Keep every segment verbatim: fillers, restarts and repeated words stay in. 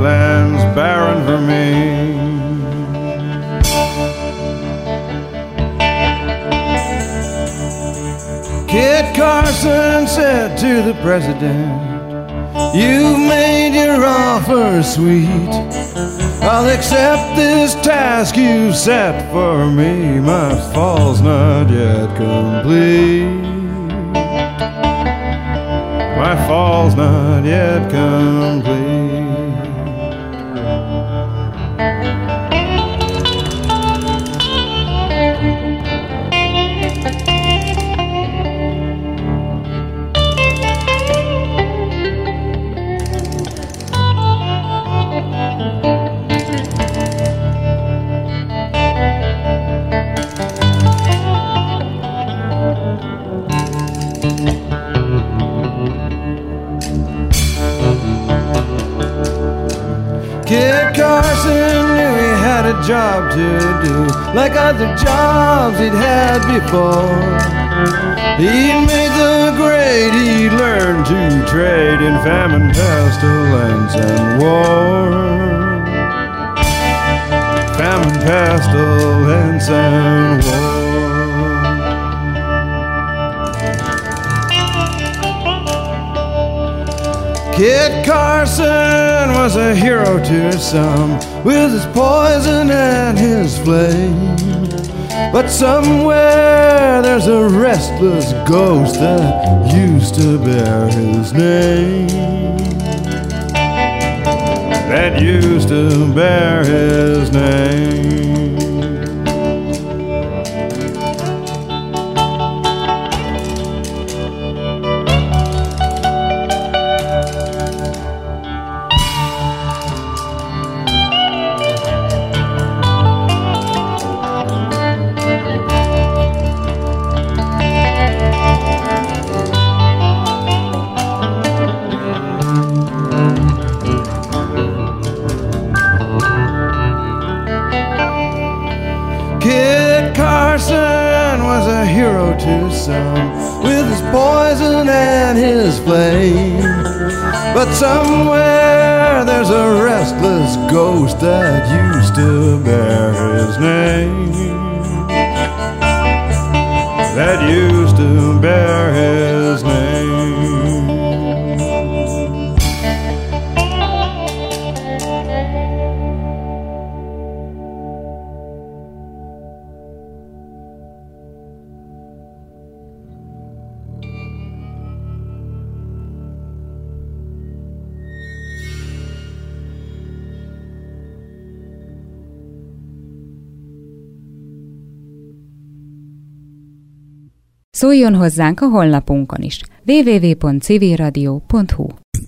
land's barren for me. Kit Carson said to the president, "You've made your offer sweet. I'll accept this task you've set for me. My fall's not yet complete. My fall's not yet complete." Kit Carson knew he had a job to do, like other jobs he'd had before. He'd made the grade, he'd learned to trade in famine, pestilence, and war. Famine, pestilence, and war. Kit Carson was a hero to some, with his poison and his flame. But somewhere there's a restless ghost that used to bear his name. That used to bear his name. To some, with his poison and his flame. But somewhere there's a restless ghost that used to bear his name. That used to bear his name. Szóljon hozzánk a honlapunkon is. double-u double-u double-u pont civil radio pont hu.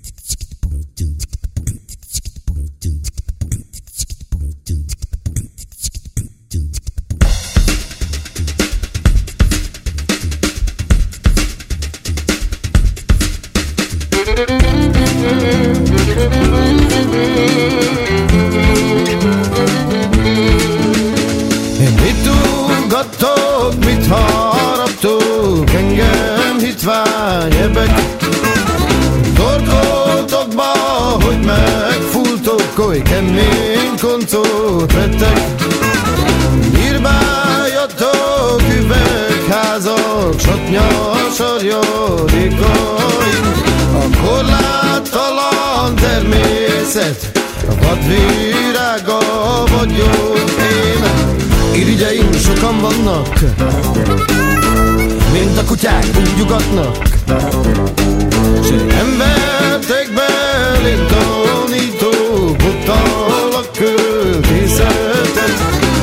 Én mit ugattok, mit haraptok, engem hitvány ebek. Torkoltokba, hogy megfúltok, oly kemény koncot vettek. Nyírbáljatok üvegházak, satnyas arjadékaim. A korláttalan természet, a vadvirága vagyok én. Irigyeim sokan vannak, mint a kutyák úgy ugatnak. S nem vertek belém tanító, bottal a költészetet.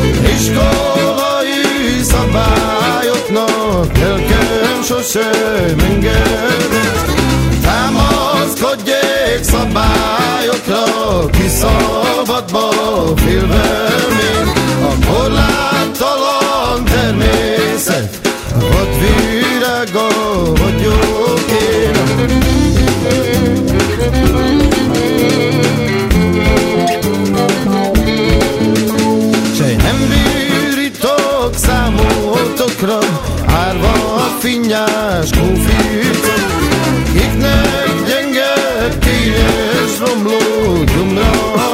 Iskolai szabályoknak lelkem sosem engedett. Támaszkodjék szabályokra, ki szabadba félve még. A korláttalan természet, a vadvirága vagyok én. S nem vírítok számotokra, árva finnyás kóficok. Kiknek gyenge, kényes, romló gyomra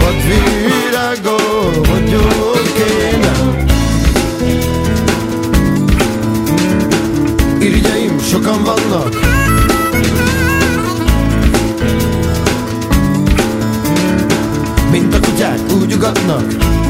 vadvirága vagyok én. Irigyeim sokan vannak, mint a kutyák úgy ugatnak.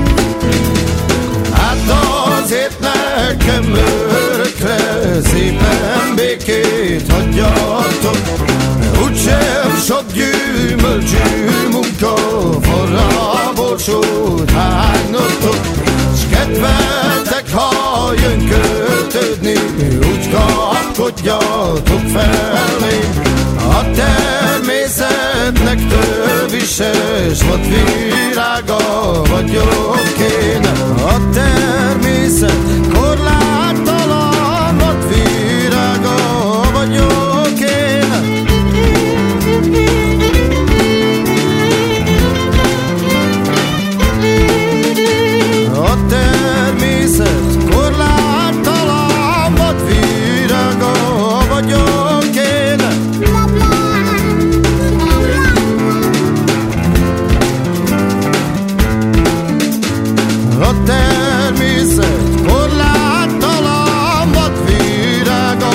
Hát azért nekem örökre szépen békét hagyjatok. Úgysem sok gyümölcsű munka forra borsót hánynotok. S kedvetek, ha jön költődni, úgy kapkodjatok felém. A természetnek tövises vadvirága vagyok én. A természet korláttalan vadvirága vagyok én. A természet korláttalan vadvirága vagyok én. A természet korláttalan vadvirága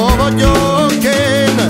vagyok én.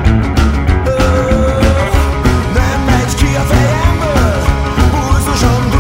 Son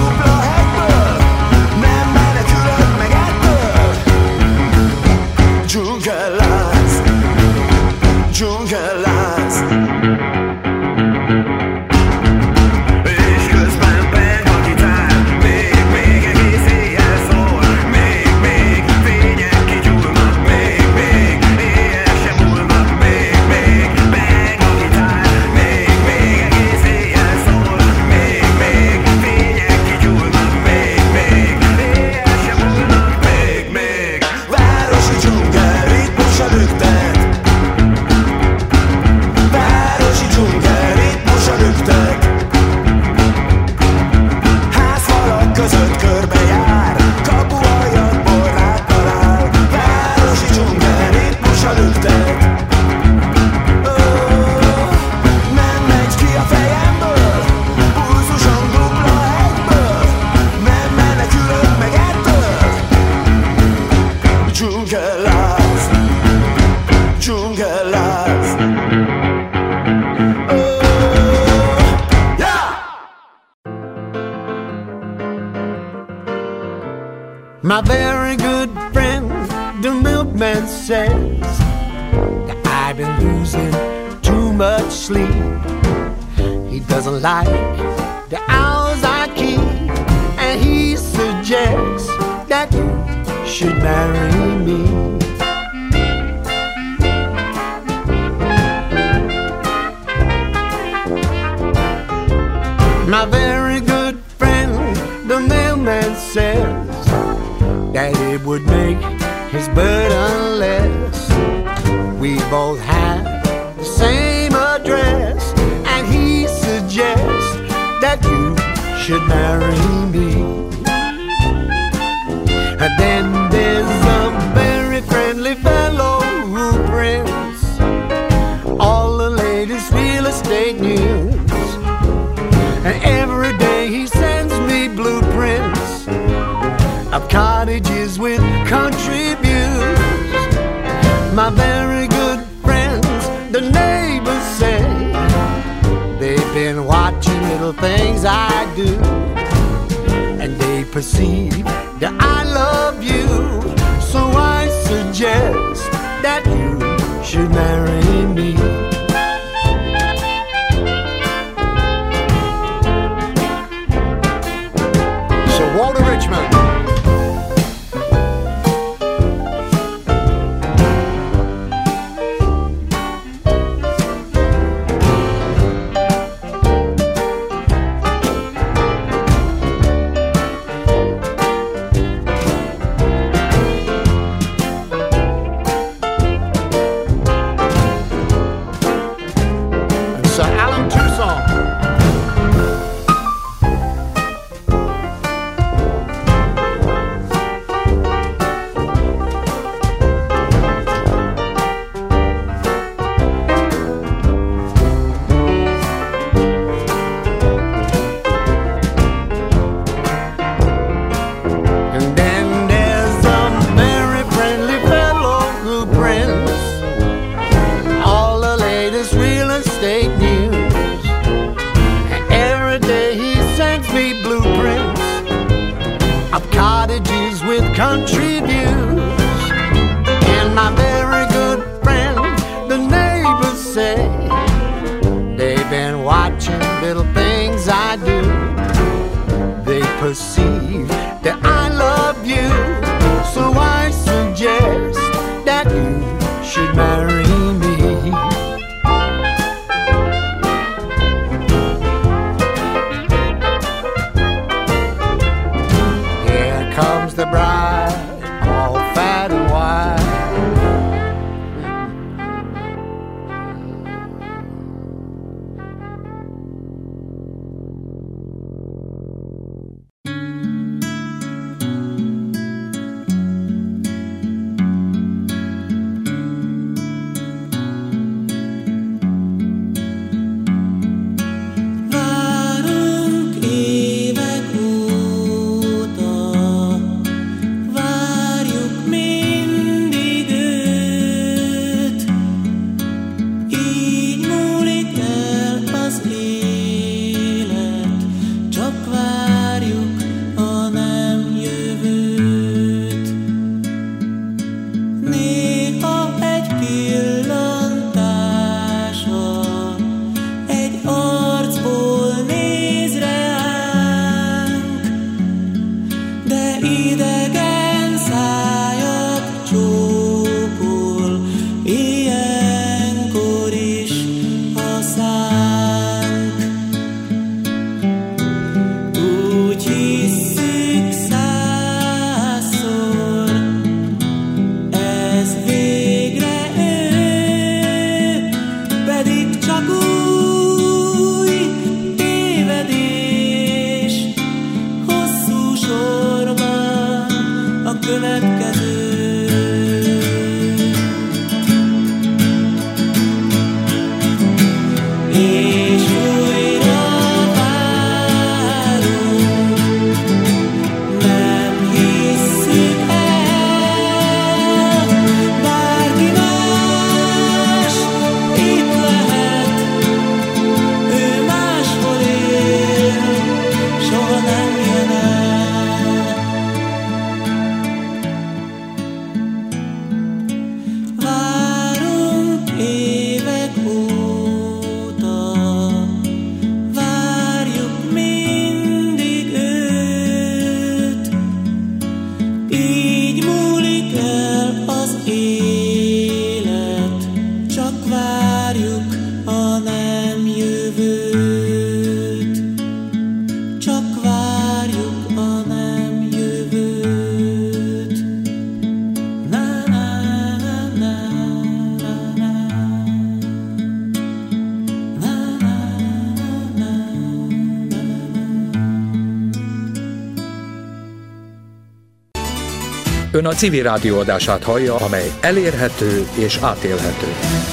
öt körbe jár, kapualjatból rád talál. Városi dzsungel ritmusa lüktet. Nem megy ki a fejemből, pulzusom dupla egyből. Nem menekülök meg ettől. Dzsungel láz, dzsungel láz. My very good friend, the milkman, says that I've been losing too much sleep. He doesn't like the hours I keep, and he suggests that you should marry me. My very good friend, the mailman, says that it would make his burden less. We both have the same address, and he suggests that you should marry me. And then there's a very friendly fellow who prints all the latest real estate news, and every day he sends me blueprints of cottages with country views. My very good friends, the neighbors say, they've been watching little things I do, and they perceive that I love you. So I suggest that you should marry me. So Walter Richmond. Country views, and my very good friend, the neighbors say, they've been watching little things I do. They perceive that I love you, so I suggest that you should marry me. Here comes the bride, all fat and wide. következő. És újra várunk, nem hisszük el, bárki más itt lehet, ő máshol él, soha nem jön el. Várunk évek óta, várjuk mindig őt, így múlik el az élet, csak várjuk a nem jövőt, csak várjuk a nem jövőt. Na, na, na, na, na, na. Na, na, na, na, na. Ön a Civil Rádió adását hallja, amely elérhető és átélhető.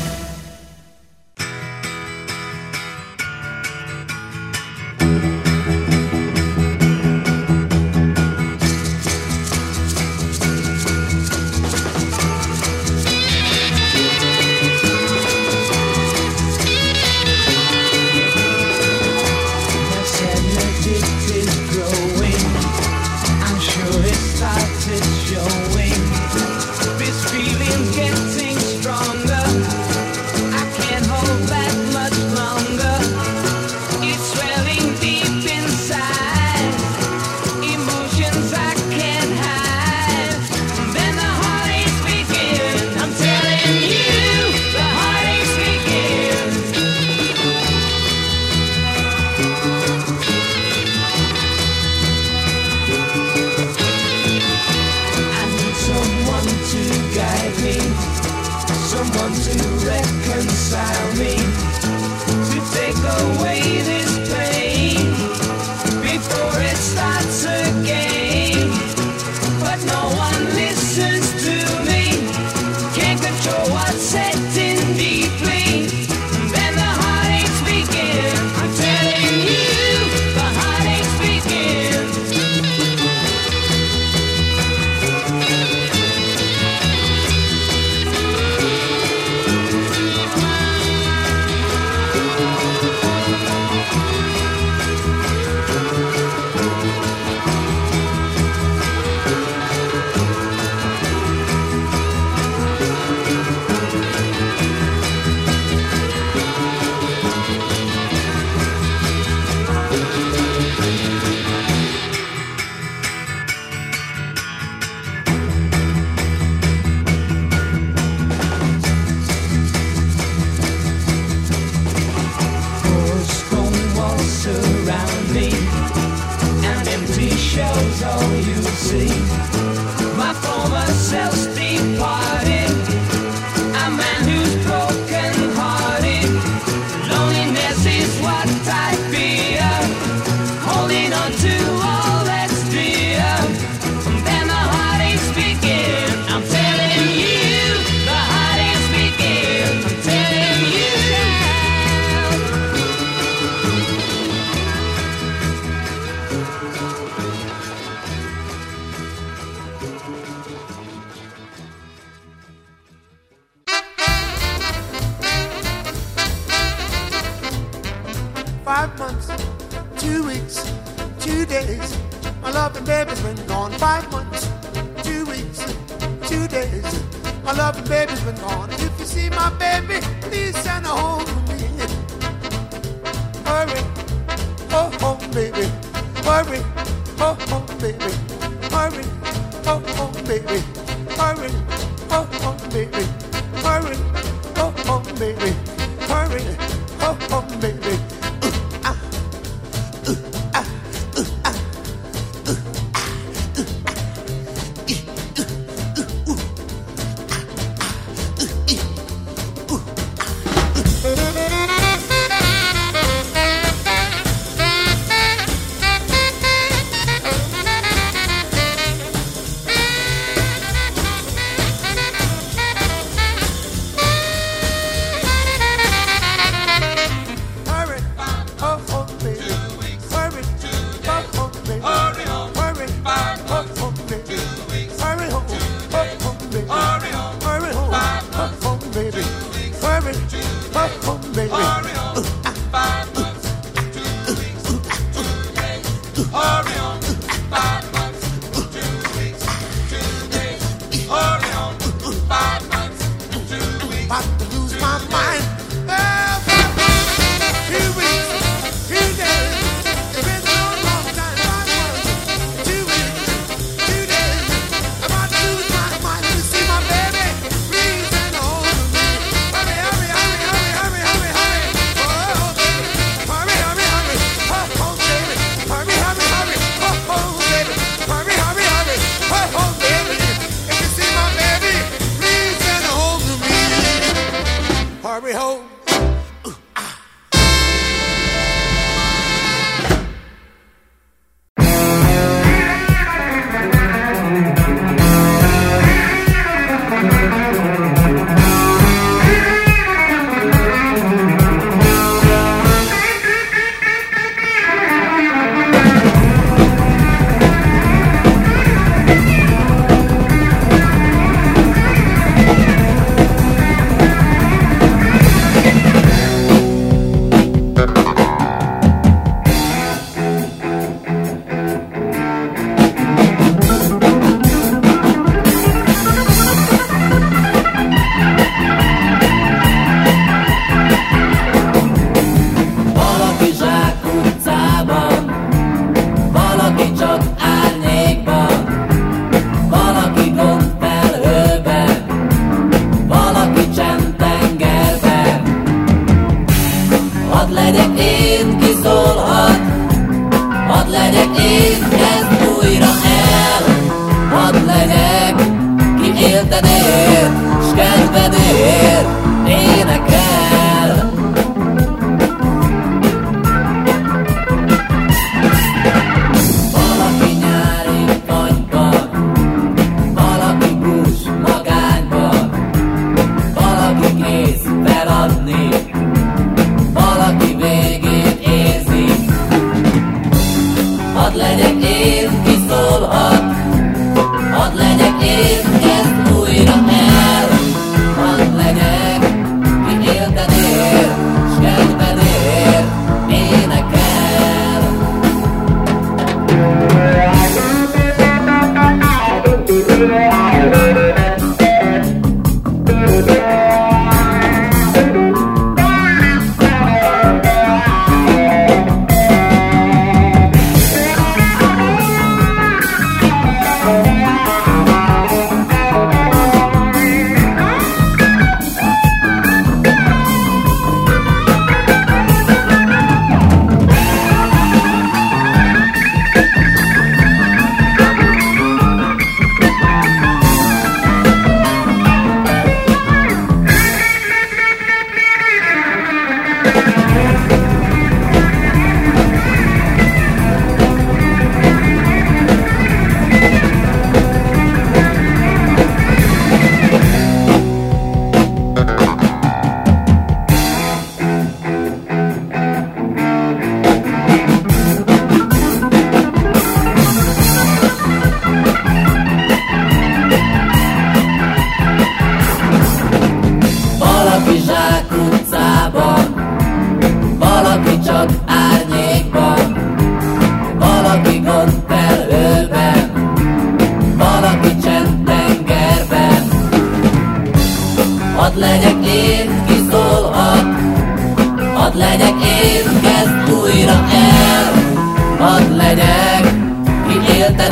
Five months, two weeks, two days. My loving baby's been gone. Five months, two weeks, two days. My loving baby's been gone. If you see my baby, please send her home to me. Hurry, oh home, baby. Hurry, oh home, baby. Hurry, oh home, baby. Hurry, oh home, baby. Hurry, oh home, baby. Hurry, oh home, baby.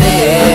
head.